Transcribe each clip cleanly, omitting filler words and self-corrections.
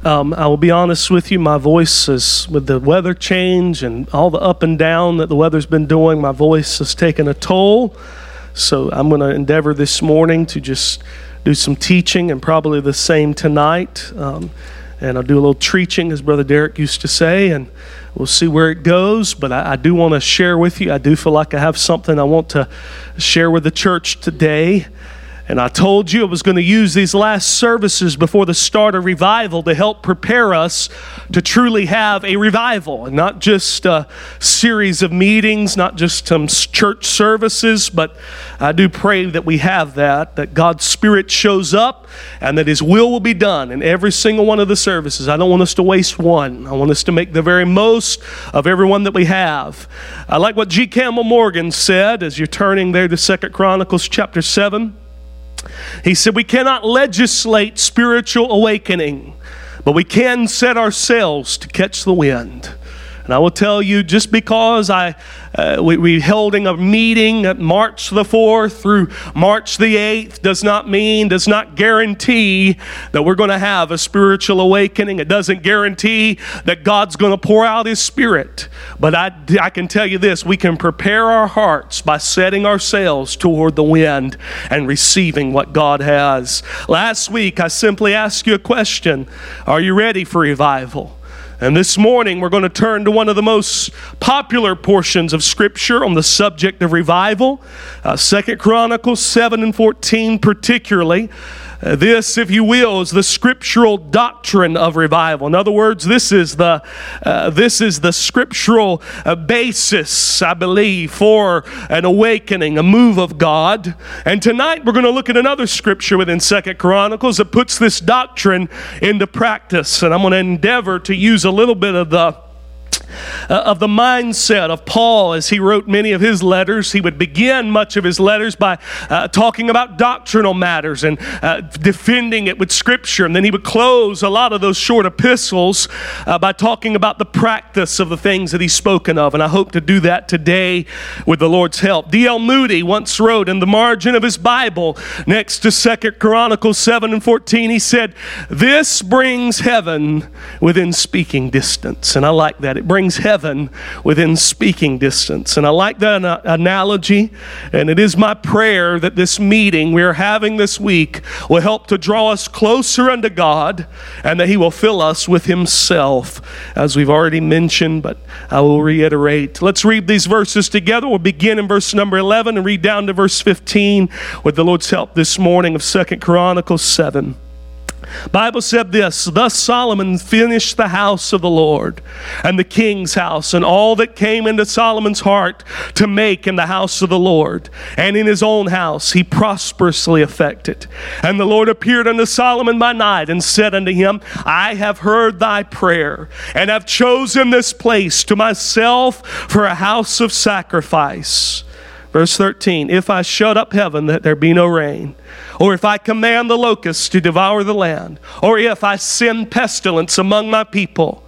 I will be honest with you, my voice is, with the weather change and all the up and down that the weather's been doing, my voice has taken a toll. So I'm going to endeavor this morning to just do some teaching and probably the same tonight. And I'll do a little treaching, as Brother Derek used to say, and we'll see where it goes. But I do want to share with you. I do feel like I have something I want to share with the church today. And I told you I was going to use these last services before the start of revival to help prepare us to truly have a revival. And not just a series of meetings, not just some church services, but I do pray that we have that God's Spirit shows up and that His will be done in every single one of the services. I don't want us to waste one. I want us to make the very most of every one that we have. I like what G. Campbell Morgan said as you're turning there to 2 Chronicles chapter 7. He said, we cannot legislate spiritual awakening, but we can set our sails to catch the wind. And I will tell you, just because we holding a meeting at March the 4th through March the 8th does not guarantee that we're going to have a spiritual awakening. It doesn't guarantee that God's going to pour out His Spirit. But I can tell you this, we can prepare our hearts by setting our sails toward the wind and receiving what God has. Last week, I simply asked you a question. Are you ready for revival? And this morning, we're going to turn to one of the most popular portions of Scripture on the subject of revival, 2 Chronicles 7 and 14 particularly. This, if you will, is the scriptural doctrine of revival. In other words, this is the scriptural basis, I believe, for an awakening, a move of God. And tonight we're going to look at another scripture within 2 Chronicles that puts this doctrine into practice. And I'm going to endeavor to use a little bit of the mindset of Paul as he wrote many of his letters. He would begin much of his letters by talking about doctrinal matters and defending it with Scripture. And then he would close a lot of those short epistles by talking about the practice of the things that he's spoken of. And I hope to do that today with the Lord's help. D.L. Moody once wrote in the margin of his Bible next to 2 Chronicles 7 and 14, he said, "This brings heaven within speaking distance." And I like that. It brings heaven within speaking distance. And I like that analogy. And it is my prayer that this meeting we are having this week will help to draw us closer unto God and that He will fill us with Himself, as we've already mentioned, but I will reiterate. Let's read these verses together. We'll begin in verse number 11 and read down to verse 15 with the Lord's help this morning of 2 Chronicles 7. Bible said this, "Thus Solomon finished the house of the Lord and the king's house and all that came into Solomon's heart to make in the house of the Lord. And in his own house he prosperously effected. And the Lord appeared unto Solomon by night and said unto him, I have heard thy prayer and have chosen this place to myself for a house of sacrifice." Verse 13, "If I shut up heaven that there be no rain, or if I command the locusts to devour the land, or if I send pestilence among my people,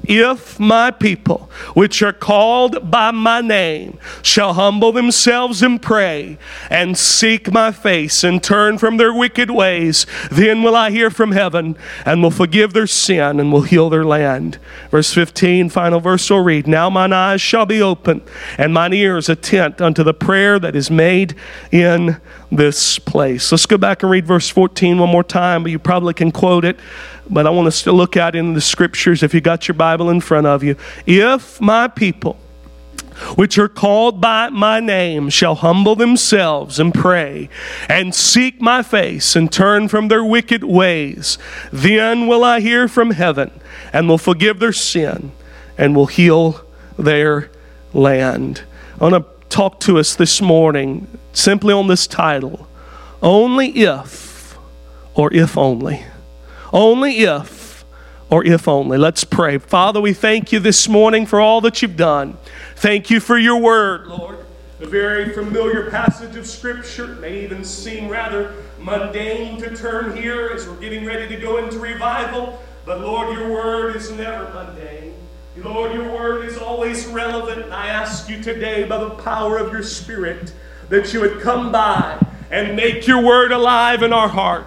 if my people, which are called by my name, shall humble themselves and pray, and seek my face, and turn from their wicked ways, then will I hear from heaven, and will forgive their sin, and will heal their land." Verse 15, final verse we'll read. "Now mine eyes shall be open, and mine ears attent unto the prayer that is made in this place." Let's go back and read verse 14 one more time, but you probably can quote it. But I want us to look at it in the Scriptures if you got your Bible in front of you. "If my people, which are called by my name, shall humble themselves and pray, and seek my face, and turn from their wicked ways, then will I hear from heaven, and will forgive their sin, and will heal their land." I want to talk to us this morning simply on this title, "Only if, or if only." Only if, or if only. Let's pray. Father, we thank you this morning for all that you've done. Thank you for your word, Lord. A very familiar passage of Scripture. It may even seem rather mundane to turn here as we're getting ready to go into revival. But Lord, your word is never mundane. Lord, your word is always relevant. And I ask you today, by the power of your Spirit, that you would come by and make your word alive in our hearts,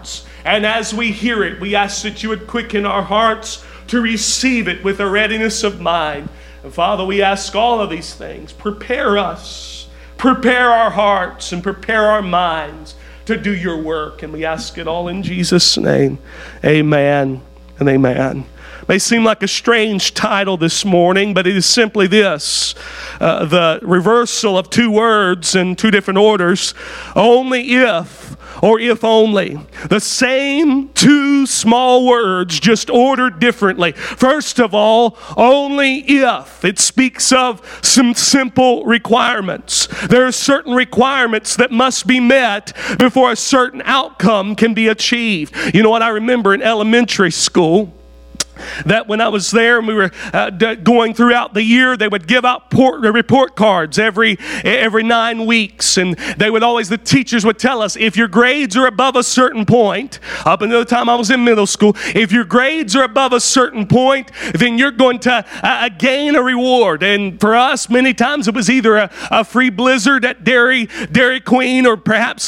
And as we hear it, we ask that you would quicken our hearts to receive it with a readiness of mind. And Father, we ask all of these things. Prepare us, prepare our hearts, and prepare our minds to do your work. And we ask it all in Jesus' name. Amen and amen. May seem like a strange title this morning, but it is simply this. The reversal of two words in two different orders. Only if, or if only. The same two small words, just ordered differently. First of all, only if. It speaks of some simple requirements. There are certain requirements that must be met before a certain outcome can be achieved. You know what I remember in elementary school? That when I was there and we were going throughout the year, they would give out report cards every 9 weeks. And they would always, the teachers would tell us, if your grades are above a certain point, up until the time I was in middle school, if your grades are above a certain point, then you're going to gain a reward. And for us, many times it was either a free Blizzard at Dairy Queen, or perhaps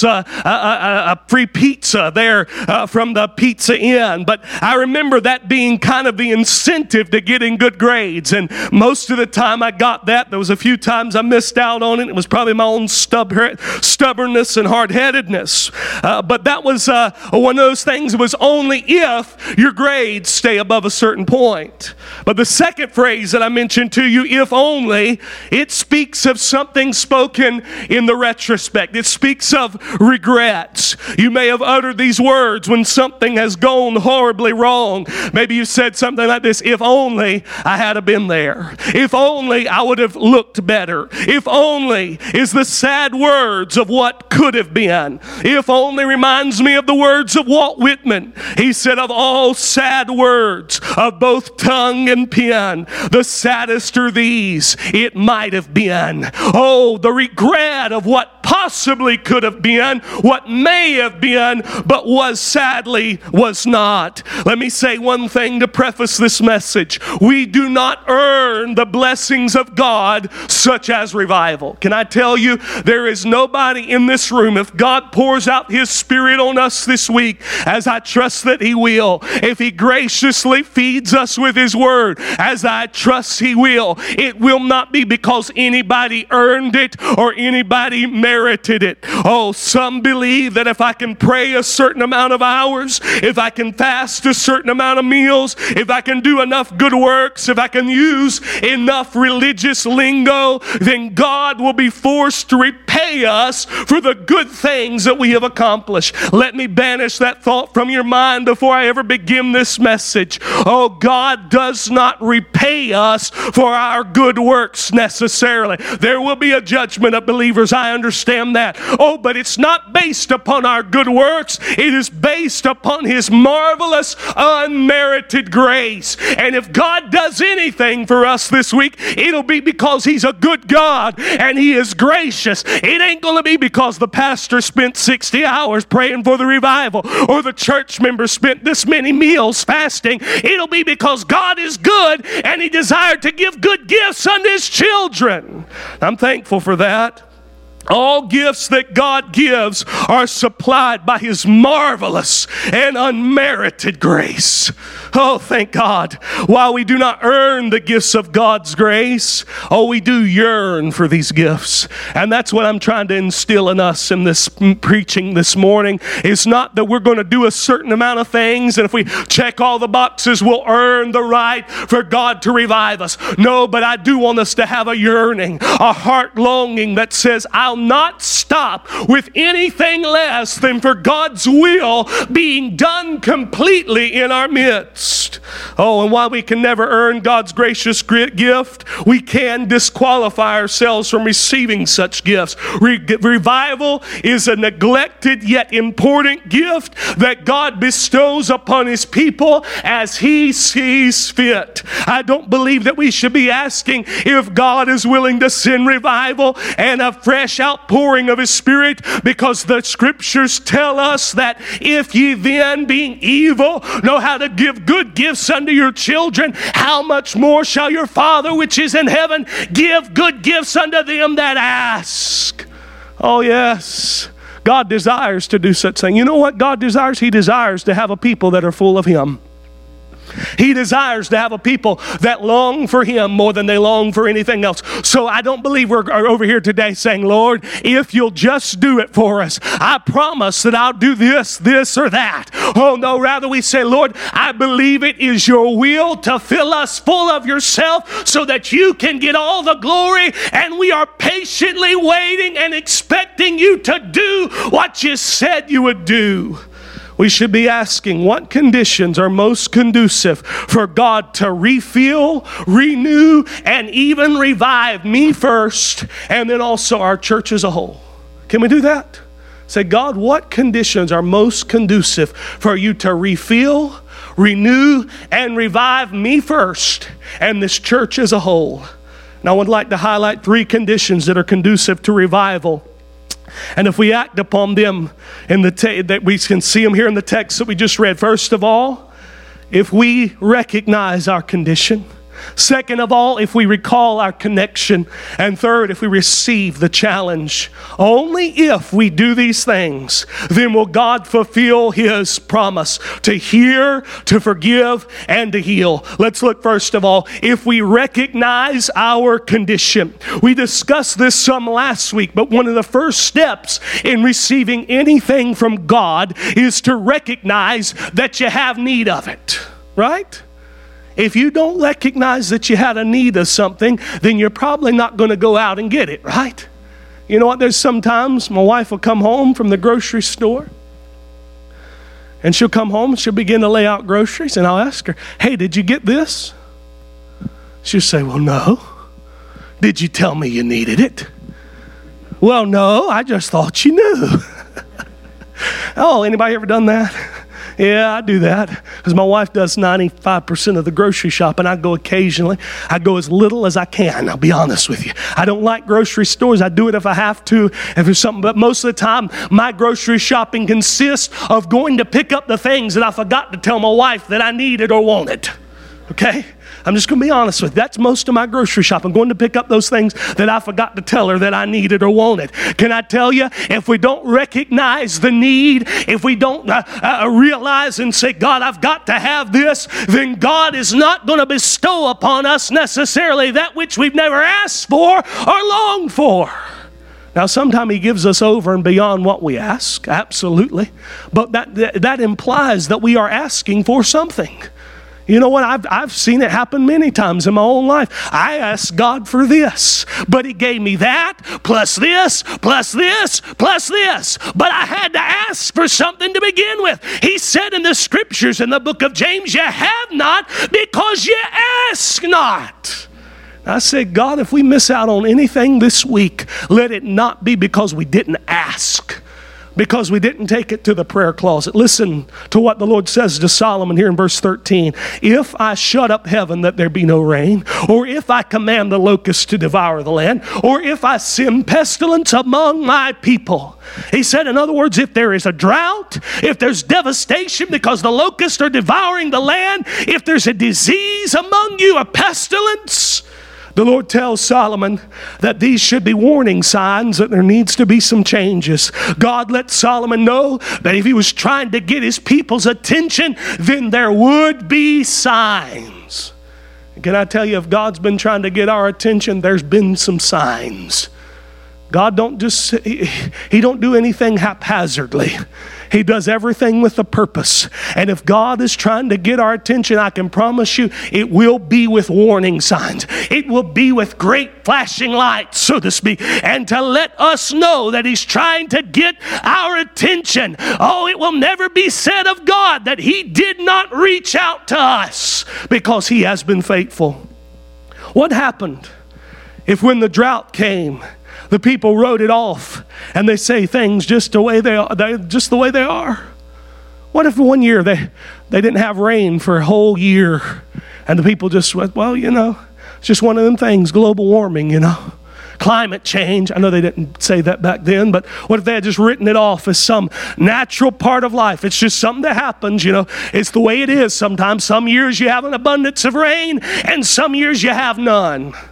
a free pizza there from the Pizza Inn. But I remember that being kind of the incentive to getting good grades, and most of the time I got that. There was a few times I missed out on it. It was probably my own stubbornness and hard-headedness, but that was one of those things. It was only if your grades stay above a certain point. But the second phrase that I mentioned to you, if only, it speaks of something spoken in the retrospect. It speaks of regrets. You may have uttered these words when something has gone horribly wrong. Maybe you said something like this: if only I had been there. If only I would have looked better. If only is the sad words of what could have been. If only reminds me of the words of Walt Whitman. He said, of all sad words of both tongue and pen, the saddest are these: it might have been. Oh, the regret of what possibly could have been, what may have been, but sadly was not. Let me say one thing to preface this message. We do not earn the blessings of God, such as revival. Can I tell you, there is nobody in this room, if God pours out His Spirit on us this week, as I trust that He will, if He graciously feeds us with His Word, as I trust He will, it will not be because anybody earned it or anybody merited it. Oh, some believe that if I can pray a certain amount of hours, if I can fast a certain amount of meals, if I can do enough good works, if I can use enough religious lingo, then God will be forced to repay us for the good things that we have accomplished. Let me banish that thought from your mind before I ever begin this message. Oh, God does not repay us for our good works necessarily. There will be a judgment of believers, I understand that. Oh, but it's not based upon our good works. It is based upon His marvelous, unmerited grace. And if God does anything for us this week, it'll be because He's a good God and He is gracious. It ain't going to be because the pastor spent 60 hours praying for the revival, or the church members spent this many meals fasting. It'll be because God is good and He desired to give good gifts unto His children. I'm thankful for that. All gifts that God gives are supplied by His marvelous and unmerited grace. Oh, thank God. While we do not earn the gifts of God's grace, we do yearn for these gifts. And that's what I'm trying to instill in us in this preaching this morning. It's not that we're going to do a certain amount of things, and if we check all the boxes, we'll earn the right for God to revive us. No, but I do want us to have a yearning, a heart longing that says, I'll not stop with anything less than for God's will being done completely in our midst. Oh, and while we can never earn God's gracious gift, we can disqualify ourselves from receiving such gifts. Revival is a neglected yet important gift that God bestows upon His people as He sees fit. I don't believe that we should be asking if God is willing to send revival and a fresh outpouring of His Spirit, because the Scriptures tell us that if ye then, being evil, know how to give good gifts unto your children, how much more shall your Father which is in heaven give good gifts unto them that ask? Oh yes, God desires to do such thing. You know what God desires? He desires to have a people that are full of Him. He desires to have a people that long for Him more than they long for anything else. So I don't believe we're over here today saying, Lord, if you'll just do it for us, I promise that I'll do this, this, or that. Oh no, rather we say, Lord, I believe it is your will to fill us full of yourself so that you can get all the glory, and we are patiently waiting and expecting you to do what you said you would do. We should be asking, what conditions are most conducive for God to refill, renew, and even revive me first, and then also our church as a whole? Can we do that? Say, God, what conditions are most conducive for you to refill, renew, and revive me first, and this church as a whole? And I would like to highlight 3 conditions that are conducive to revival. And if we act upon them that we can see them here in the text that we just read. First of all, if we recognize our condition. Second of all, if we recall our connection. And third, if we receive the challenge. Only if we do these things, then will God fulfill His promise to hear, to forgive, and to heal. Let's look first of all, if we recognize our condition. We discussed this some last week, but one of the first steps in receiving anything from God is to recognize that you have need of it, right? If you don't recognize that you had a need of something, then you're probably not going to go out and get it, right? You know what? There's sometimes my wife will come home from the grocery store, and she'll come home and she'll begin to lay out groceries, and I'll ask her, hey, did you get this? She'll say, well, no. Did you tell me you needed it? Well, no, I just thought you knew. Oh, anybody ever done that? Yeah, I do that because my wife does 95% of the grocery shopping. I go occasionally. I go as little as I can. I'll be honest with you. I don't like grocery stores. I do it if I have to, if there's something. But most of the time, my grocery shopping consists of going to pick up the things that I forgot to tell my wife that I needed or wanted. Okay? I'm just going to be honest with you. That's most of my grocery shop. I'm going to pick up those things that I forgot to tell her that I needed or wanted. Can I tell you, if we don't recognize the need, if we don't realize and say, God, I've got to have this, then God is not going to bestow upon us necessarily that which we've never asked for or longed for. Now, sometimes He gives us over and beyond what we ask, absolutely. But that implies that we are asking for something. You know what? I've seen it happen many times in my own life. I asked God for this, but He gave me that, plus this, plus this, plus this. But I had to ask for something to begin with. He said in the scriptures in the book of James, you have not because you ask not. I said, God, if we miss out on anything this week, let it not be because we didn't ask, because we didn't take it to the prayer closet. Listen to what the Lord says to Solomon here in verse 13. If I shut up heaven that there be no rain, or if I command the locusts to devour the land, or if I send pestilence among my people. He said, in other words, if there is a drought, if there's devastation because the locusts are devouring the land, if there's a disease among you, a pestilence, the Lord tells Solomon that these should be warning signs that there needs to be some changes. God let Solomon know that if he was trying to get his people's attention, then there would be signs. And can I tell you, if God's been trying to get our attention, there's been some signs. God He don't do anything haphazardly. He does everything with a purpose. And if God is trying to get our attention, I can promise you it will be with warning signs. It will be with great flashing lights, so to speak, and to let us know that He's trying to get our attention. Oh, it will never be said of God that He did not reach out to us, because He has been faithful. What happened if when the drought came, the people wrote it off and they say things just the way they are? What if one year they didn't have rain for a whole year and the people just went, well, you know, it's just one of them things, global warming, you know, climate change. I know they didn't say that back then, but what if they had just written it off as some natural part of life? It's just something that happens, you know. It's the way it is sometimes. Some years you have an abundance of rain and some years you have none.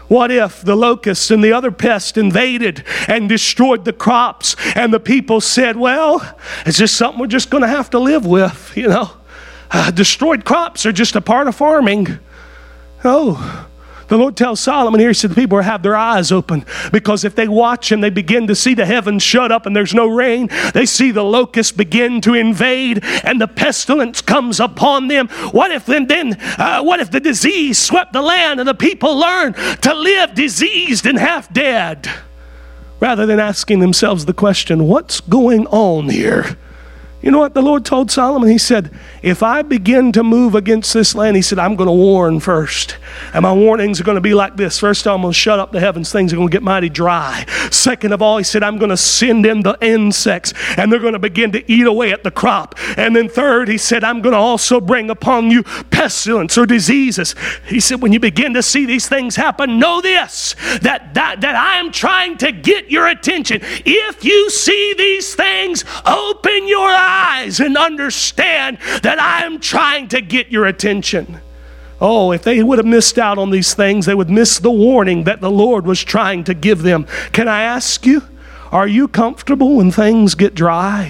What if the locusts and the other pests invaded and destroyed the crops, and the people said, well, it's just something we're just going to have to live with, you know. Destroyed crops are just a part of farming. Oh, the Lord tells Solomon here, he said the people have their eyes open, because if they watch and they begin to see the heavens shut up and there's no rain, they see the locusts begin to invade and the pestilence comes upon them. What if what if the disease swept the land and the people learned to live diseased and half dead, rather than asking themselves the question, what's going on here? You know what the Lord told Solomon? He said, if I begin to move against this land, he said, I'm going to warn first. And my warnings are going to be like this. First, I'm going to shut up the heavens. Things are going to get mighty dry. Second of all, he said, I'm going to send in the insects, and they're going to begin to eat away at the crop. And then third, he said, I'm going to also bring upon you pestilence or diseases. He said, when you begin to see these things happen, know this, that I am trying to get your attention. If you see these things, open your eyes and understand that I am trying to get your attention. Oh, if they would have missed out on these things, they would miss the warning that the Lord was trying to give them. Can I ask you, are you comfortable when things get dry?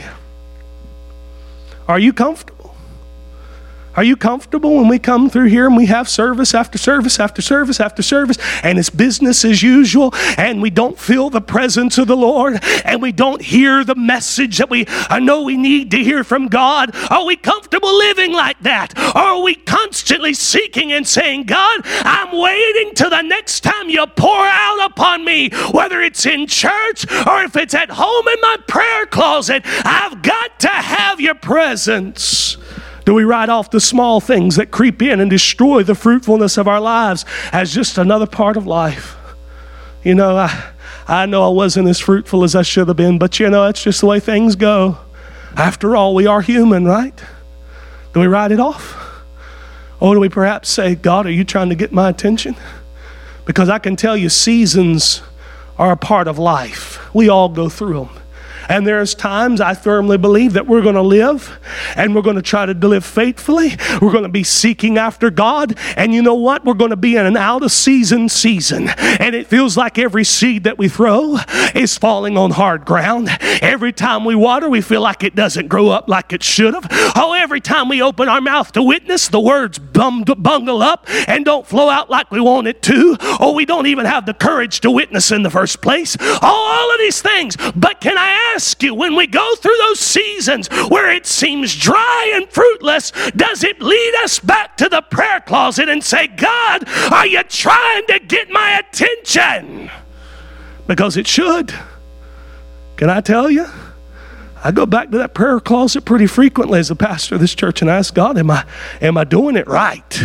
Are you comfortable? Are you comfortable when we come through here and we have service after service after service after service, and it's business as usual, and we don't feel the presence of the Lord, and we don't hear the message that I know we need to hear from God? Are we comfortable living like that? Or are we constantly seeking and saying, God, I'm waiting till the next time you pour out upon me, whether it's in church or if it's at home in my prayer closet, I've got to have your presence. Do we write off the small things that creep in and destroy the fruitfulness of our lives as just another part of life? You know, I know I wasn't as fruitful as I should have been, but you know, it's just the way things go. After all, we are human, right? Do we write it off? Or do we perhaps say, God, are you trying to get my attention? Because I can tell you, seasons are a part of life. We all go through them. And there's times I firmly believe that we're going to live, and we're going to try to live faithfully. We're going to be seeking after God. And you know what? We're going to be in an out of season. And it feels like every seed that we throw is falling on hard ground. Every time we water, we feel like it doesn't grow up like it should have. Oh, every time we open our mouth to witness, the words bungle up and don't flow out like we want it to. Or we don't even have the courage to witness in the first place. All of these things. But can I ask you, when we go through those seasons where it seems dry and fruitless, does it lead us back to the prayer closet and say, God, are you trying to get my attention? Because it should. Can I tell you? I go back to that prayer closet pretty frequently as a pastor of this church and ask God, am I doing it right?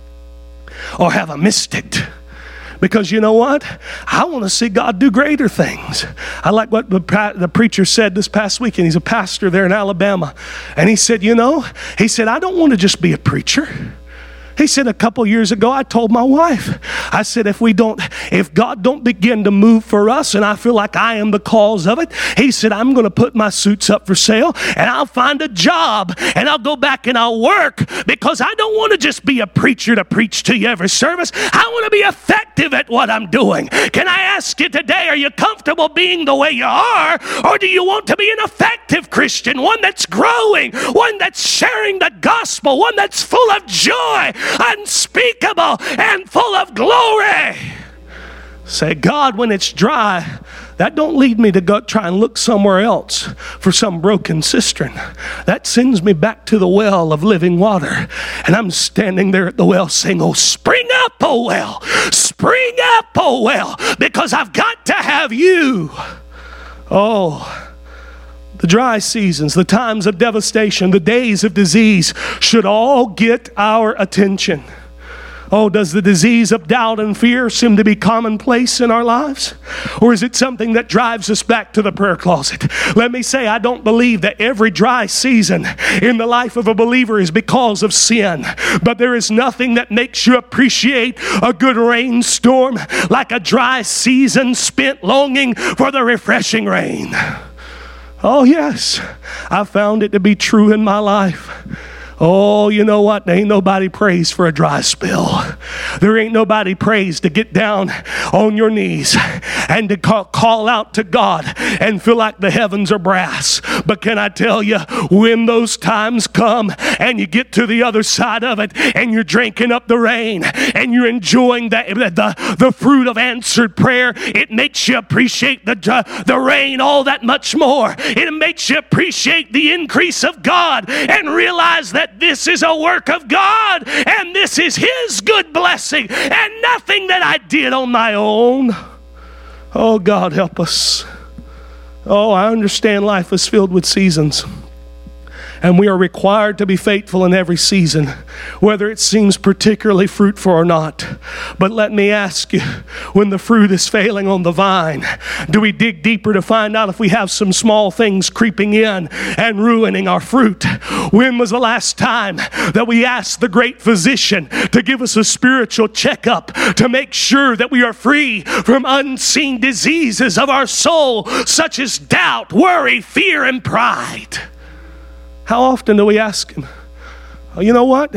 Or have I missed it? Because you know what? I want to see God do greater things. I like what the preacher said this past weekend. He's a pastor there in Alabama. And he said, I don't want to just be a preacher. He said, a couple years ago, I told my wife, I said, if God don't begin to move for us, and I feel like I am the cause of it, he said, I'm going to put my suits up for sale, and I'll find a job, and I'll go back and I'll work, because I don't want to just be a preacher to preach to you every service. I want to be effective at what I'm doing. Can I ask you today, are you comfortable being the way you are, or do you want to be an effective Christian, one that's growing, one that's sharing the gospel, one that's full of joy, unspeakable and full of glory? Say, God, when it's dry, that don't lead me to go try and look somewhere else for some broken cistern. That sends me back to the well of living water. And I'm standing there at the well saying, oh, spring up, oh well. Spring up, oh well. Because I've got to have you. Oh, the dry seasons, the times of devastation, the days of disease should all get our attention. Oh, does the disease of doubt and fear seem to be commonplace in our lives? Or is it something that drives us back to the prayer closet? Let me say, I don't believe that every dry season in the life of a believer is because of sin. But there is nothing that makes you appreciate a good rainstorm like a dry season spent longing for the refreshing rain. Oh yes, I found it to be true in my life. Oh, you know what? There ain't nobody prays for a dry spell. There ain't nobody prays to get down on your knees and to call out to God and feel like the heavens are brass. But can I tell you, when those times come and you get to the other side of it and you're drinking up the rain and you're enjoying the fruit of answered prayer, it makes you appreciate the rain all that much more. It makes you appreciate the increase of God and realize that this is a work of God and this is His good blessing and nothing that I did on my own. Oh, God, help us. Oh, I understand life is filled with seasons. And we are required to be faithful in every season, whether it seems particularly fruitful or not. But let me ask you, when the fruit is failing on the vine, do we dig deeper to find out if we have some small things creeping in and ruining our fruit? When was the last time that we asked the great physician to give us a spiritual checkup to make sure that we are free from unseen diseases of our soul, such as doubt, worry, fear, and pride? How often do we ask Him? Oh, you know what?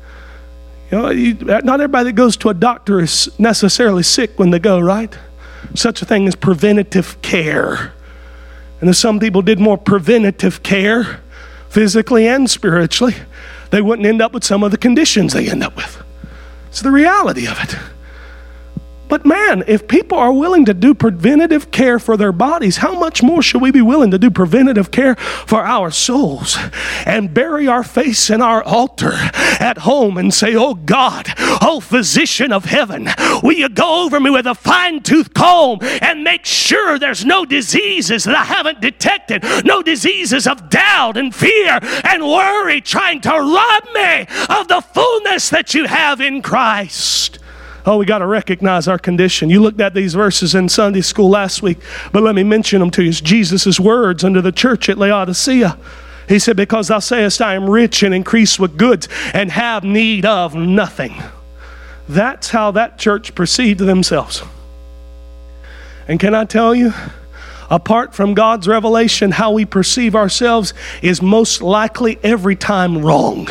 Not everybody that goes to a doctor is necessarily sick when they go, right? Such a thing as preventative care. And if some people did more preventative care, physically and spiritually, they wouldn't end up with some of the conditions they end up with. It's the reality of it. But man, if people are willing to do preventative care for their bodies, how much more should we be willing to do preventative care for our souls and bury our face in our altar at home and say, oh God, oh physician of heaven, will you go over me with a fine-tooth comb and make sure there's no diseases that I haven't detected, no diseases of doubt and fear and worry trying to rob me of the fullness that you have in Christ. Oh, we got to recognize our condition. You looked at these verses in Sunday school last week, but let me mention them to you. It's Jesus' words unto the church at Laodicea. He said, because thou sayest, I am rich and increase with goods and have need of nothing. That's how that church perceived themselves. And can I tell you, apart from God's revelation, how we perceive ourselves is most likely every time wrong.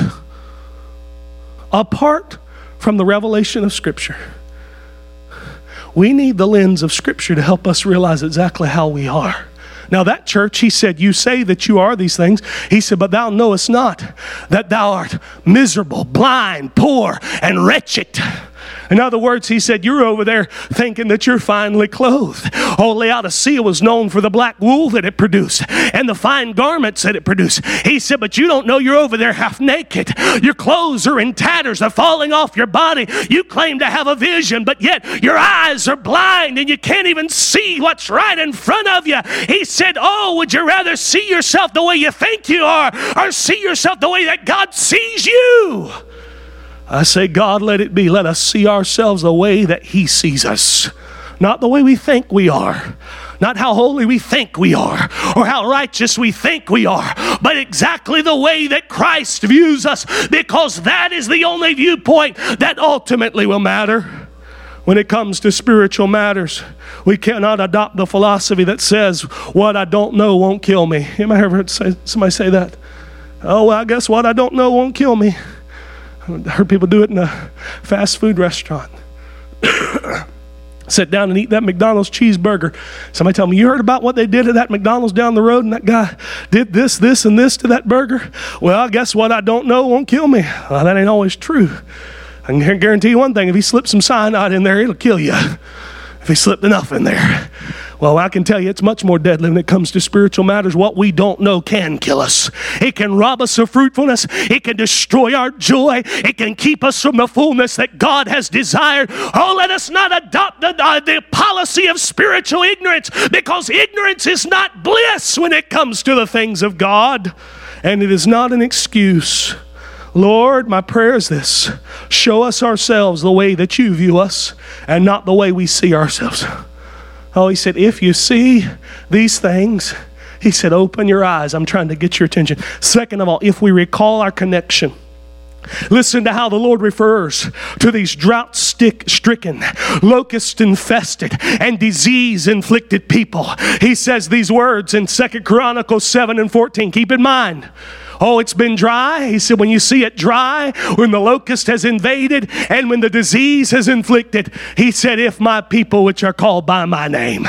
Apart from the revelation of Scripture, we need the lens of Scripture to help us realize exactly how we are. Now that church, he said, you say that you are these things. He said, but thou knowest not that thou art miserable, blind, poor, and wretched. In other words, he said, you're over there thinking that you're finely clothed. Oh, Laodicea was known for the black wool that it produced and the fine garments that it produced. He said, but you don't know you're over there half naked. Your clothes are in tatters. They're falling off your body. You claim to have a vision, but yet your eyes are blind and you can't even see what's right in front of you. He said, oh, would you rather see yourself the way you think you are or see yourself the way that God sees you? I say, God, let it be. Let us see ourselves the way that He sees us. Not the way we think we are. Not how holy we think we are or how righteous we think we are, but exactly the way that Christ views us, because that is the only viewpoint that ultimately will matter. When it comes to spiritual matters, we cannot adopt the philosophy that says, what I don't know won't kill me. You ever heard somebody say that? Oh, well, I guess what I don't know won't kill me. I heard people do it in a fast food restaurant. Sit down and eat that McDonald's cheeseburger. Somebody tell me, you heard about what they did at that McDonald's down the road and that guy did this, this, and this to that burger? Well, I guess what I don't know won't kill me. Well, that ain't always true. I can guarantee you one thing. If he slipped some cyanide in there, it'll kill you. If he slipped enough in there. Well, I can tell you it's much more deadly when it comes to spiritual matters. What we don't know can kill us. It can rob us of fruitfulness. It can destroy our joy. It can keep us from the fullness that God has desired. Oh, let us not adopt the policy of spiritual ignorance, because ignorance is not bliss when it comes to the things of God. And it is not an excuse. Lord, my prayer is this: show us ourselves the way that you view us and not the way we see ourselves. Oh, he said, if you see these things, he said, open your eyes. I'm trying to get your attention. Second of all, if we recall our connection, listen to how the Lord refers to these drought-stricken, locust-infested, and disease-inflicted people. He says these words in 2 Chronicles 7:14. Keep in mind, Oh, it's been dry. He said, when you see it dry, when the locust has invaded, and when the disease has inflicted, he said, if my people which are called by my name.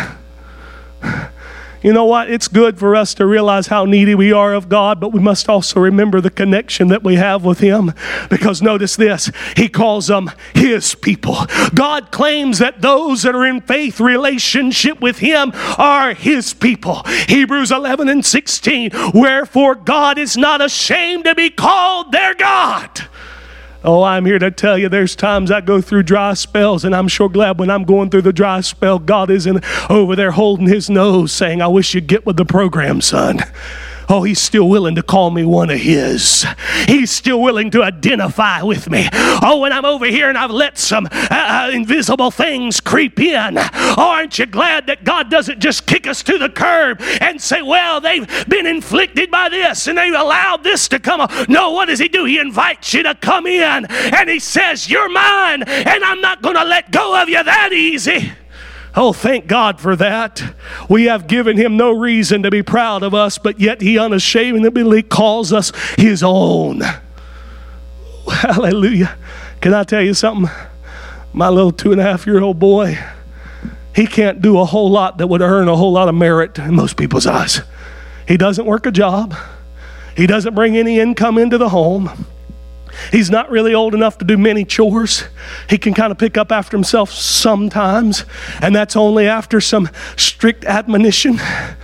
You know what? It's good for us to realize how needy we are of God, but we must also remember the connection that we have with Him. Because notice this, He calls them His people. God claims that those that are in faith relationship with Him are His people. Hebrews 11:16, wherefore God is not ashamed to be called their God. Oh, I'm here to tell you there's times I go through dry spells, and I'm sure glad when I'm going through the dry spell, God isn't over there holding His nose saying, I wish you'd get with the program, son. Oh, He's still willing to call me one of His. He's still willing to identify with me. Oh, when I'm over here and I've let some invisible things creep in. Oh, aren't you glad that God doesn't just kick us to the curb and say, well, they've been inflicted by this and they've allowed this to come on. No, what does He do? He invites you to come in and He says, you're mine and I'm not going to let go of you that easy. Oh, thank God for that. We have given Him no reason to be proud of us, but yet He unashamedly calls us His own. Hallelujah. Can I tell you something? My little 2.5-year-old boy, he can't do a whole lot that would earn a whole lot of merit in most people's eyes. He doesn't work a job. He doesn't bring any income into the home. He's not really old enough to do many chores. He can kind of pick up after himself sometimes, and that's only after some strict admonition.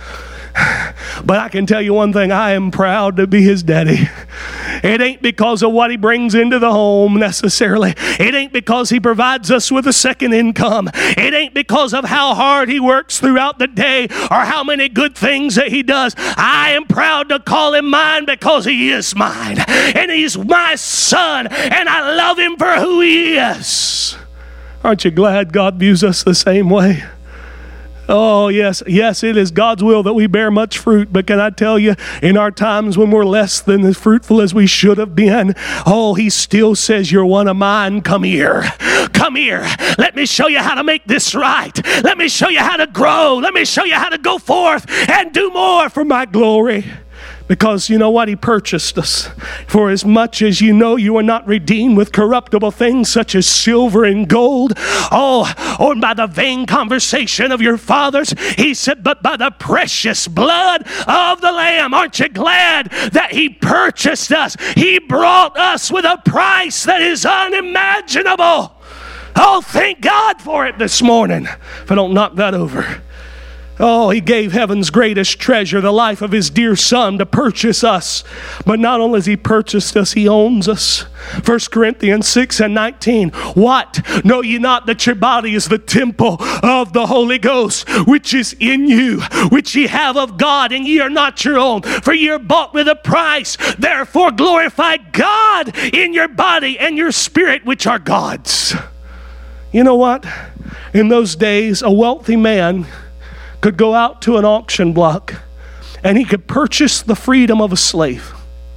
But I can tell you one thing, I am proud to be his daddy. It ain't because of what he brings into the home necessarily. It ain't because he provides us with a second income. It ain't because of how hard he works throughout the day or how many good things that he does. I am proud to call him mine because he is mine. And he's my son, and I love him for who he is. Aren't you glad God views us the same way? Oh, yes, it is God's will that we bear much fruit. But can I tell you, in our times when we're less than as fruitful as we should have been, oh, He still says, you're one of mine. Come here. Come here. Let me show you how to make this right. Let me show you how to grow. Let me show you how to go forth and do more for my glory. Because you know what? He purchased us. For as much as you know you are not redeemed with corruptible things such as silver and gold, or by the vain conversation of your fathers, He said, but by the precious blood of the Lamb. Aren't you glad that He purchased us? He brought us with a price that is unimaginable. Oh, thank God for it this morning. If I don't knock that over. Oh, He gave heaven's greatest treasure, the life of His dear Son, to purchase us. But not only has He purchased us, He owns us. 1 Corinthians 6:19. What? Know ye not that your body is the temple of the Holy Ghost, which is in you, which ye have of God, and ye are not your own, for ye are bought with a price. Therefore glorify God in your body and your spirit, which are God's. You know what? In those days, a wealthy man could go out to an auction block and he could purchase the freedom of a slave.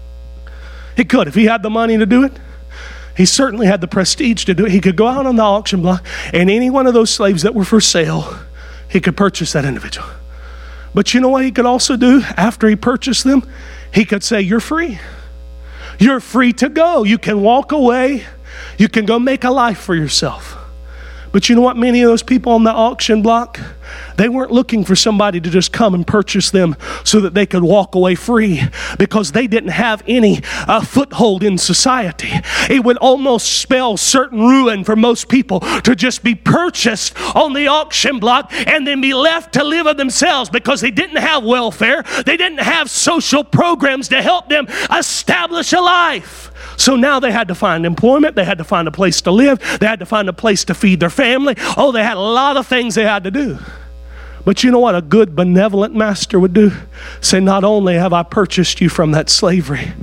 He could, if he had the money to do it. He certainly had the prestige to do it. He could go out on the auction block and any one of those slaves that were for sale, he could purchase that individual. But you know what he could also do after he purchased them? He could say, you're free. You're free to go. You can walk away. You can go make a life for yourself. But you know what? Many of those people on the auction block, they weren't looking for somebody to just come and purchase them so that they could walk away free, because they didn't have any foothold in society. It would almost spell certain ruin for most people to just be purchased on the auction block and then be left to live of themselves, because they didn't have welfare. They didn't have social programs to help them establish a life. So now they had to find employment. They had to find a place to live. They had to find a place to feed their family. Oh, they had a lot of things they had to do. But you know what a good benevolent master would do? Say, not only have I purchased you from that slavery,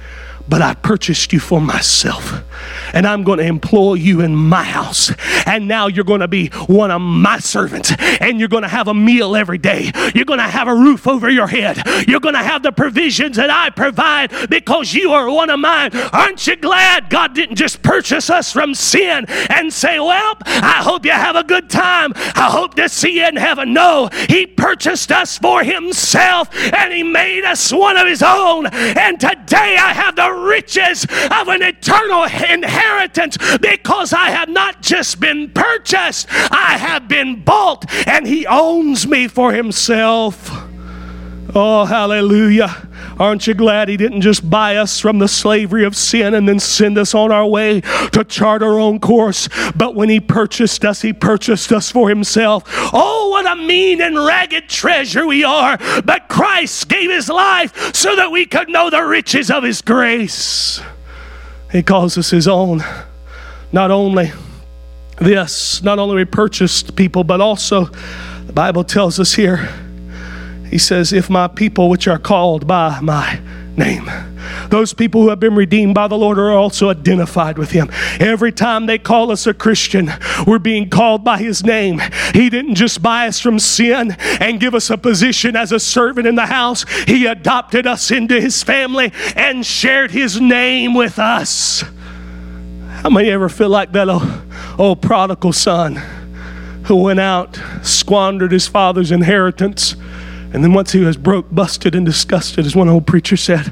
but I purchased you for myself. And I'm going to employ you in my house. And now you're going to be one of my servants. And you're going to have a meal every day. You're going to have a roof over your head. You're going to have the provisions that I provide because you are one of mine. Aren't you glad God didn't just purchase us from sin and say, well, I hope you have a good time. I hope to see you in heaven. No, He purchased us for Himself and He made us one of His own. And today I have the riches of an eternal inheritance because I have not just been purchased, I have been bought, and He owns me for Himself. Oh, hallelujah. Aren't you glad He didn't just buy us from the slavery of sin and then send us on our way to chart our own course? But when He purchased us for Himself. Oh, what a mean and ragged treasure we are. But Christ gave His life so that we could know the riches of His grace. He calls us His own. Not only we purchased people, but also the Bible tells us here, He says, if my people which are called by my name. Those people who have been redeemed by the Lord are also identified with Him. Every time they call us a Christian, we're being called by His name. He didn't just buy us from sin and give us a position as a servant in the house. He adopted us into His family and shared His name with us. How many ever feel like that old prodigal son who went out, squandered his father's inheritance, and then once he was broke, busted, and disgusted, as one old preacher said,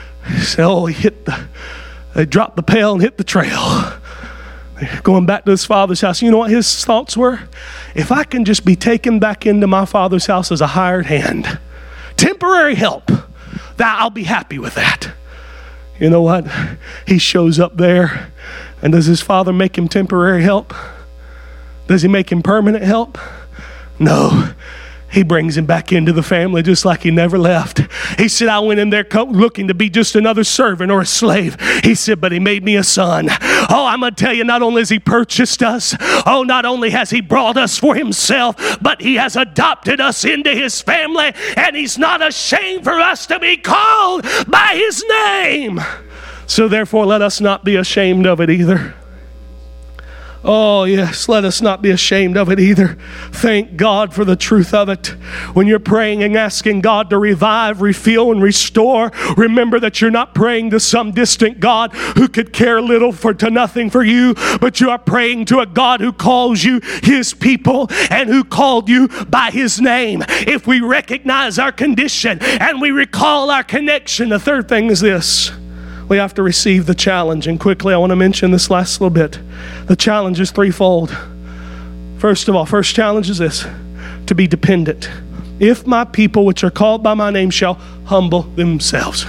he dropped the pail and hit the trail. Going back to his father's house. You know what his thoughts were? If I can just be taken back into my father's house as a hired hand, temporary help, that I'll be happy with that. You know what? He shows up there, and does his father make him temporary help? Does he make him permanent help? No. He brings him back into the family just like he never left. He said, I went in there looking to be just another servant or a slave. He said, but He made me a son. Oh, I'm going to tell you, not only has He purchased us, not only has He brought us for Himself, but He has adopted us into His family, and He's not ashamed for us to be called by His name. So therefore, let us not be ashamed of it either. Oh, yes, let us not be ashamed of it either. Thank God for the truth of it. When you're praying and asking God to revive, refill, and restore, remember that you're not praying to some distant God who could care little to nothing for you, but you are praying to a God who calls you His people and who called you by His name. If we recognize our condition and we recall our connection, the third thing is this. We have to receive the challenge. And quickly, I want to mention this last little bit. The challenge is threefold. First of all, first challenge is this: to be dependent. If my people which are called by my name shall humble themselves.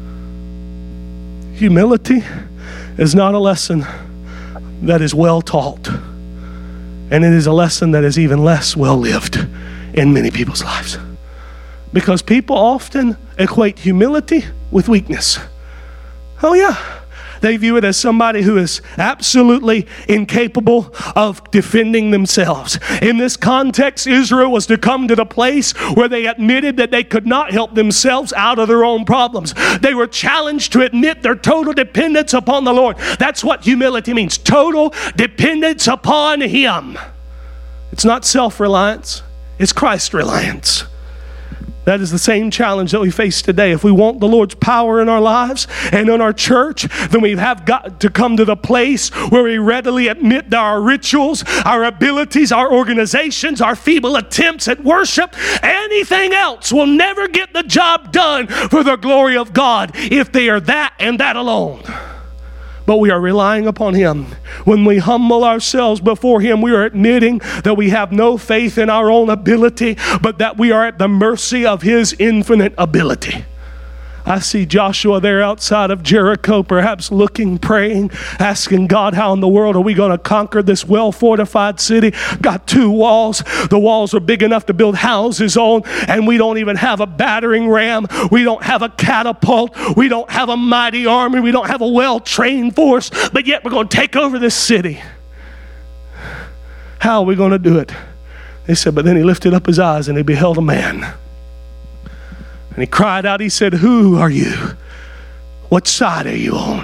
Humility is not a lesson that is well taught. And it is a lesson that is even less well lived in many people's lives. Because people often equate humility with weakness. Oh yeah, they view it as somebody who is absolutely incapable of defending themselves. In this context, Israel was to come to the place where they admitted that they could not help themselves out of their own problems. They were challenged to admit their total dependence upon the Lord. That's what humility means, total dependence upon Him. It's not self-reliance, it's Christ-reliance. That is the same challenge that we face today. If we want the Lord's power in our lives and in our church, then we have got to come to the place where we readily admit that our rituals, our abilities, our organizations, our feeble attempts at worship, anything else will never get the job done for the glory of God if they are that and that alone. But we are relying upon Him. When we humble ourselves before Him, we are admitting that we have no faith in our own ability, but that we are at the mercy of His infinite ability. I see Joshua there outside of Jericho, perhaps looking, praying, asking God, how in the world are we going to conquer this well-fortified city? Got 2 walls. The walls are big enough to build houses on, and we don't even have a battering ram. We don't have a catapult. We don't have a mighty army. We don't have a well-trained force, but yet we're going to take over this city. How are we going to do it? They said, but then he lifted up his eyes and he beheld a man. And he cried out, he said, who are you? What side are you on?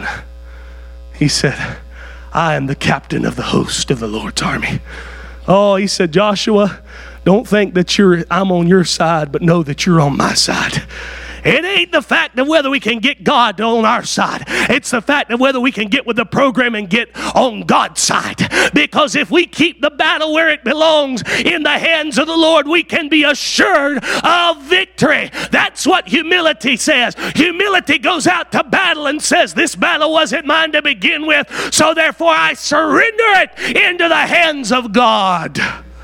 He said, I am the captain of the host of the Lord's army. Oh, he said, Joshua, don't think that I'm on your side, but know that you're on my side. It ain't the fact of whether we can get God on our side. It's the fact of whether we can get with the program and get on God's side. Because if we keep the battle where it belongs, in the hands of the Lord, we can be assured of victory. That's what humility says. Humility goes out to battle and says, this battle wasn't mine to begin with, so therefore I surrender it into the hands of God.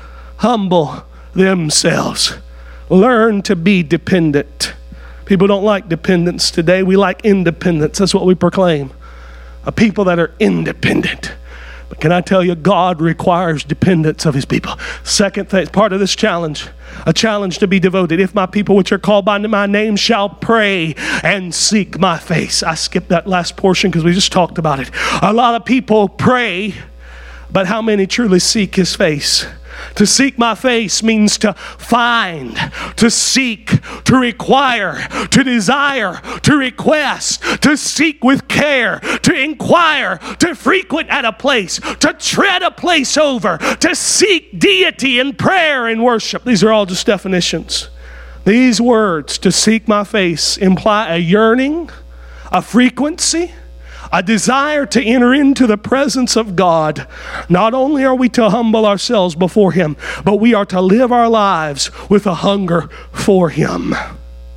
Humble themselves. Learn to be dependent. People don't like dependence today. We like independence. That's what we proclaim. A people that are independent. But can I tell you, God requires dependence of his people. Second thing, part of this challenge, a challenge to be devoted. If my people which are called by my name shall pray and seek my face. I skipped that last portion because we just talked about it. A lot of people pray, but how many truly seek his face? To seek my face means to find, to seek, to require, to desire, to request, to seek with care, to inquire, to frequent at a place, to tread a place over, to seek deity in prayer and worship. These are all just definitions. These words, to seek my face, imply a yearning, a frequency, a desire to enter into the presence of God. Not only are we to humble ourselves before him, but we are to live our lives with a hunger for him. I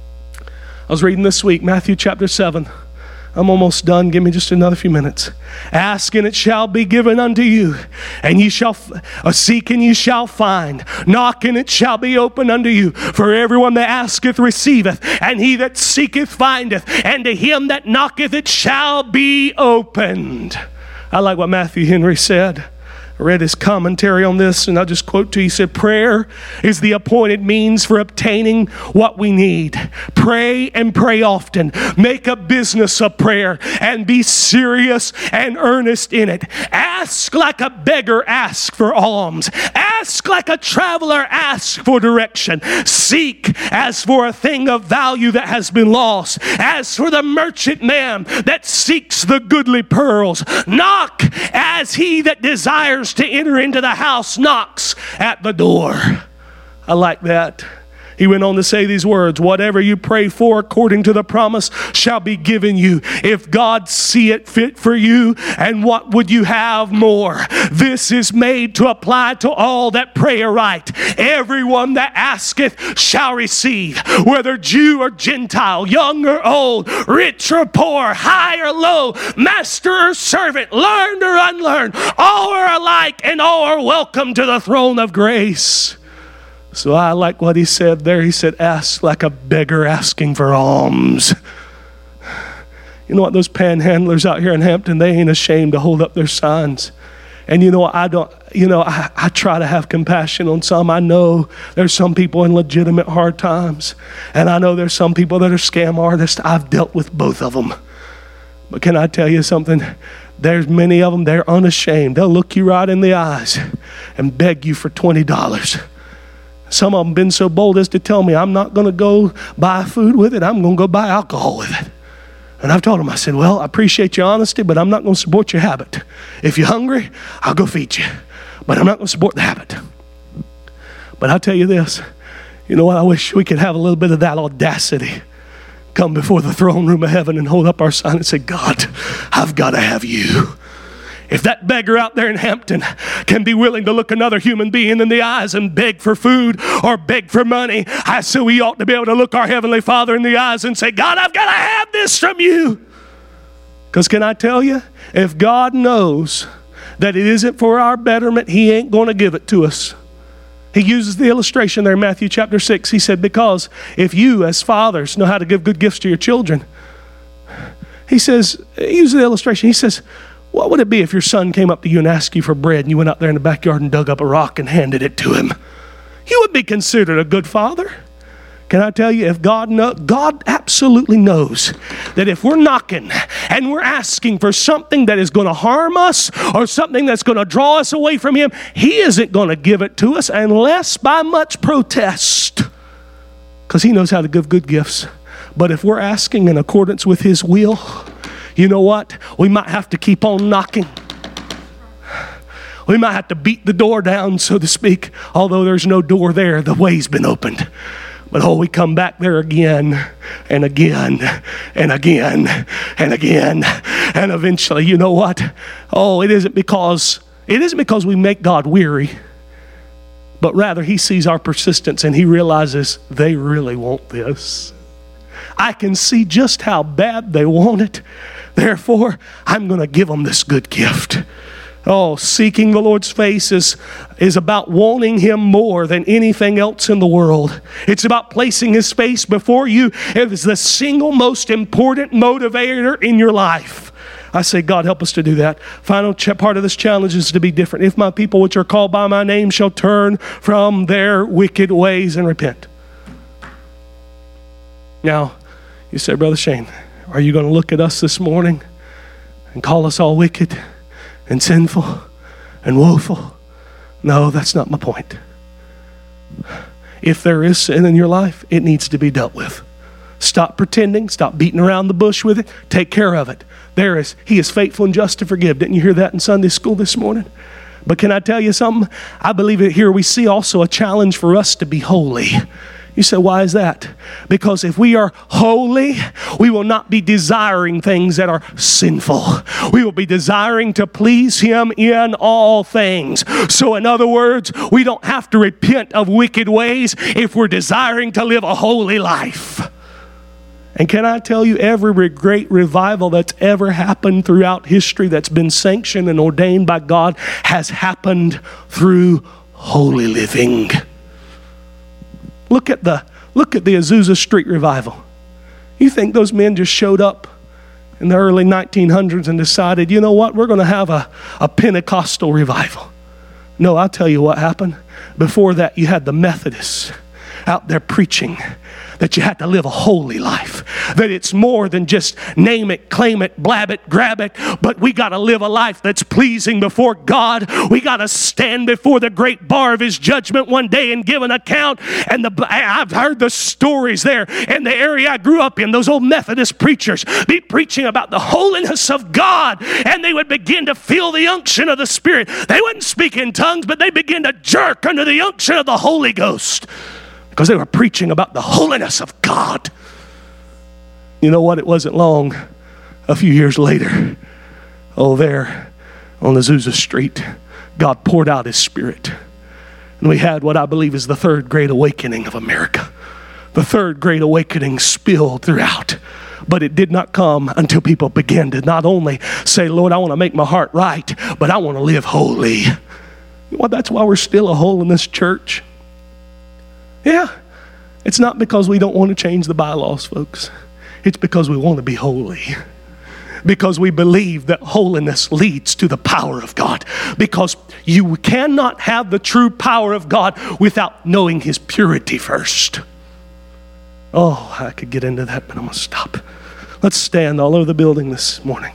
was reading this week, Matthew chapter 7. I'm almost done. Give me just another few minutes. Ask and it shall be given unto you, and ye shall seek and ye shall find. Knock and it shall be opened unto you. For everyone that asketh receiveth, and he that seeketh findeth, and to him that knocketh it shall be opened. I like what Matthew Henry said. I read his commentary on this, and I'll just quote to you. He said, prayer is the appointed means for obtaining what we need. Pray and pray often. Make a business of prayer and be serious and earnest in it. Ask like a beggar asks for alms. Ask like a traveler asks for direction. Seek as for a thing of value that has been lost. As for the merchant man that seeks the goodly pearls. Knock as he that desires to enter into the house knocks at the door. I like that. He went on to say these words, whatever you pray for according to the promise shall be given you. If God see it fit for you, and what would you have more? This is made to apply to all that pray aright. Everyone that asketh shall receive, whether Jew or Gentile, young or old, rich or poor, high or low, master or servant, learned or unlearned. All are alike and all are welcome to the throne of grace. So I like what he said there. He said, ask like a beggar asking for alms. You know what? Those panhandlers out here in Hampton, they ain't ashamed to hold up their signs. And you know, I try to have compassion on some. I know there's some people in legitimate hard times. And I know there's some people that are scam artists. I've dealt with both of them. But can I tell you something? There's many of them, they're unashamed. They'll look you right in the eyes and beg you for $20. Some of them been so bold as to tell me, I'm not going to go buy food with it. I'm going to go buy alcohol with it. And I've told them, I said, well, I appreciate your honesty, but I'm not going to support your habit. If you're hungry, I'll go feed you. But I'm not going to support the habit. But I'll tell you this. You know what? I wish we could have a little bit of that audacity. Come before the throne room of heaven and hold up our sign and say, God, I've got to have you. If that beggar out there in Hampton can be willing to look another human being in the eyes and beg for food or beg for money, I say we ought to be able to look our Heavenly Father in the eyes and say, God, I've got to have this from you. Because can I tell you, if God knows that it isn't for our betterment, he ain't going to give it to us. He uses the illustration there in Matthew chapter 6. He said, because if you as fathers know how to give good gifts to your children, he says, he uses the illustration, he says, what would it be if your son came up to you and asked you for bread and you went out there in the backyard and dug up a rock and handed it to him? You would be considered a good father. Can I tell you, if God absolutely knows that if we're knocking and we're asking for something that is going to harm us or something that's going to draw us away from him, he isn't going to give it to us unless by much protest, because he knows how to give good gifts. But if we're asking in accordance with his will you know what? We might have to keep on knocking. We might have to beat the door down, so to speak. Although there's no door there, the way's been opened. But we come back there again and again and again and again. And eventually, you know what? It isn't because we make God weary, but rather He sees our persistence and He realizes they really want this. I can see just how bad they want it. Therefore, I'm going to give them this good gift. Seeking the Lord's face is about wanting Him more than anything else in the world. It's about placing His face before you. It is the single most important motivator in your life. I say, God, help us to do that. Final part of this challenge is to be different. If my people which are called by my name shall turn from their wicked ways and repent. Now, you say, Brother Shane, are you going to look at us this morning and call us all wicked and sinful and woeful? No, that's not my point. If there is sin in your life, it needs to be dealt with. Stop pretending. Stop beating around the bush with it. Take care of it. He is faithful and just to forgive. Didn't you hear that in Sunday school this morning? But can I tell you something? I believe that here we see also a challenge for us to be holy. You say, why is that? Because if we are holy, we will not be desiring things that are sinful. We will be desiring to please Him in all things. So in other words, we don't have to repent of wicked ways if we're desiring to live a holy life. And can I tell you, every great revival that's ever happened throughout history that's been sanctioned and ordained by God has happened through holy living. Look at the Azusa Street revival. You think those men just showed up in the early 1900s and decided, you know what, we're going to have a Pentecostal revival? No, I'll tell you what happened. Before that, you had the Methodists out there preaching that you had to live a holy life, that it's more than just name it, claim it, blab it, grab it, but we got to live a life that's pleasing before God. We got to stand before the great bar of His judgment one day and give an account. And I've heard the stories there in the area I grew up in, those old Methodist preachers be preaching about the holiness of God, and they would begin to feel the unction of the Spirit. They wouldn't speak in tongues, but they begin to jerk under the unction of the Holy Ghost, because they were preaching about the holiness of God. You know what? It wasn't long, a few years later, there on Azusa Street, God poured out His Spirit. And we had what I believe is the third great awakening of America. The third great awakening spilled throughout. But it did not come until people began to not only say, Lord, I want to make my heart right, but I want to live holy. Well, that's why we're still a holiness church. Yeah, it's not because we don't want to change the bylaws, folks. It's because we want to be holy. Because we believe that holiness leads to the power of God. Because you cannot have the true power of God without knowing His purity first. I could get into that, but I'm going to stop. Let's stand all over the building this morning.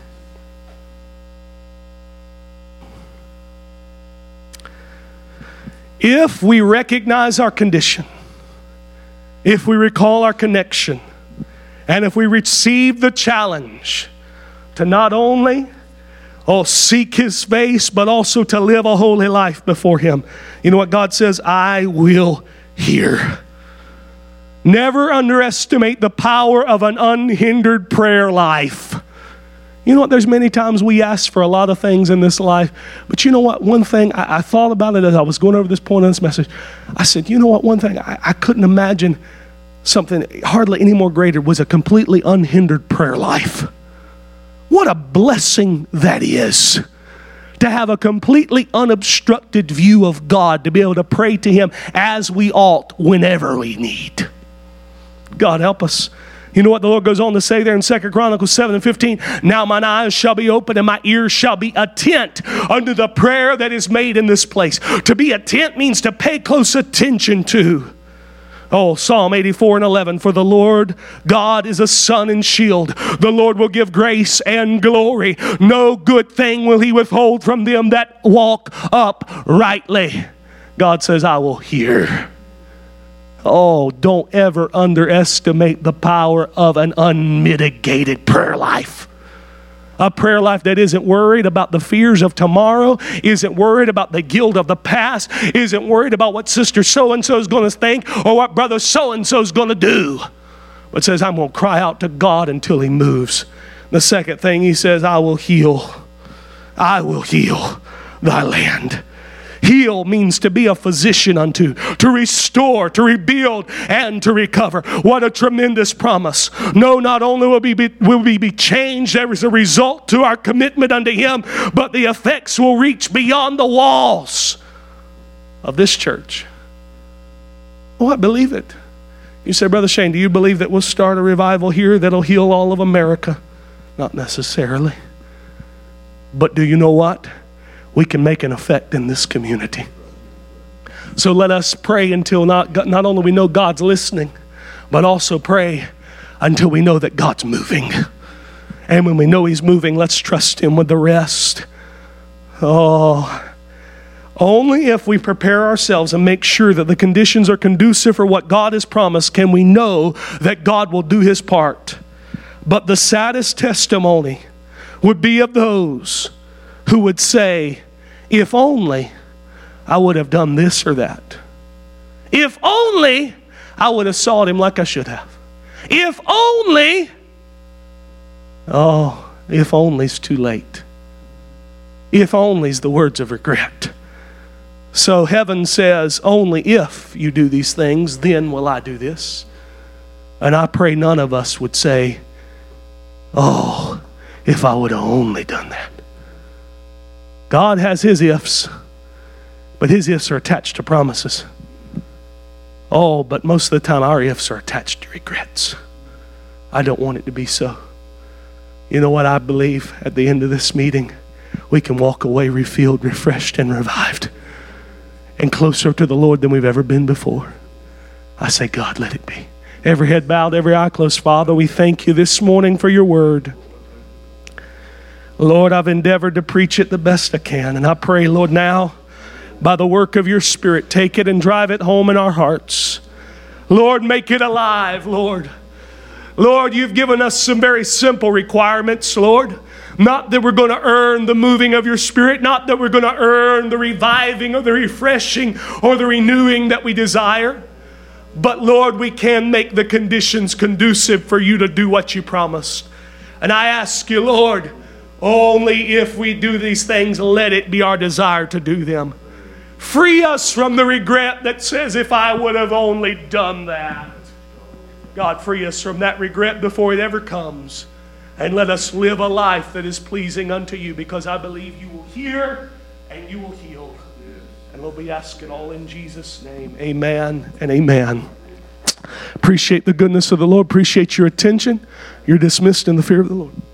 If we recognize our condition, if we recall our connection, and if we receive the challenge to not only seek His face, but also to live a holy life before Him, you know what God says? I will hear. Never underestimate the power of an unhindered prayer life. You know what? There's many times we ask for a lot of things in this life. But you know what? One thing, I thought about it as I was going over this point in this message. I said, you know what? One thing, I couldn't imagine something hardly any more greater was a completely unhindered prayer life. What a blessing that is. To have a completely unobstructed view of God, to be able to pray to Him as we ought whenever we need. God help us. You know what the Lord goes on to say there in 2 Chronicles 7:15? Now mine eyes shall be open and my ears shall be attent unto the prayer that is made in this place. To be attent means to pay close attention to. Psalm 84:11, for the Lord God is a sun and shield. The Lord will give grace and glory. No good thing will He withhold from them that walk uprightly. God says, I will hear. Don't ever underestimate the power of an unmitigated prayer life. A prayer life that isn't worried about the fears of tomorrow, isn't worried about the guilt of the past, isn't worried about what sister so-and-so is going to think or what brother so-and-so is going to do, but says, I'm going to cry out to God until he moves. The second thing he says, I will heal thy land. Heal means to be a physician unto, to restore, to rebuild, and to recover. What a tremendous promise. No, not only will we be changed as a result to our commitment unto him, but the effects will reach beyond the walls of this church. Oh, I believe it. You say, Brother Shane, do you believe that we'll start a revival here that'll heal all of America? Not necessarily. But do you know what? We can make an effect in this community. So let us pray until not only we know God's listening, but also pray until we know that God's moving. And when we know he's moving, let's trust him with the rest. Oh, only if we prepare ourselves and make sure that the conditions are conducive for what God has promised can we know that God will do his part. But the saddest testimony would be of those who would say, if only I would have done this or that. If only I would have sought him like I should have. If only, if only's too late. If only's the words of regret. So heaven says, only if you do these things, then will I do this. And I pray none of us would say, oh, if I would have only done that. God has his ifs, but his ifs are attached to promises. Oh, but most of the time our ifs are attached to regrets. I don't want it to be so. You know what I believe at the end of this meeting? We can walk away refilled, refreshed, and revived, and closer to the Lord than we've ever been before. I say, God, let it be. Every head bowed, every eye closed. Father, we thank you this morning for your word. Lord, I've endeavored to preach it the best I can. And I pray, Lord, now, by the work of your Spirit, take it and drive it home in our hearts. Lord, make it alive, Lord. Lord, you've given us some very simple requirements, Lord. Not that we're going to earn the moving of your Spirit, not that we're going to earn the reviving or the refreshing or the renewing that we desire. But Lord, we can make the conditions conducive for you to do what you promised. And I ask you, Lord, only if we do these things, let it be our desire to do them. Free us from the regret that says, if I would have only done that. God, free us from that regret before it ever comes. And let us live a life that is pleasing unto you, because I believe you will hear and you will heal. And we'll be asking all in Jesus' name. Amen and amen. Appreciate the goodness of the Lord. Appreciate your attention. You're dismissed in the fear of the Lord.